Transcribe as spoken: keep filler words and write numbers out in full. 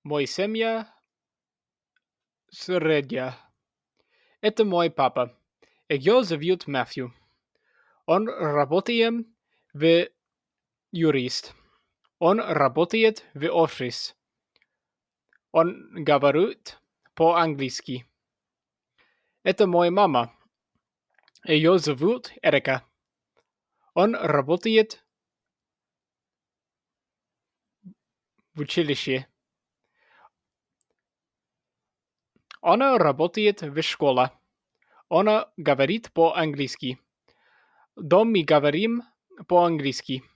Мой семья средняя. Это мой папа. Его зовут Матthew. Он работает в юрист. Он работает в офис. Он говорит по-английски. Это моя мама. Ее зовут Эрика. Он работает в училище. Она работает в школе. Она говорит по-английски. Дом мы говорим по-английски.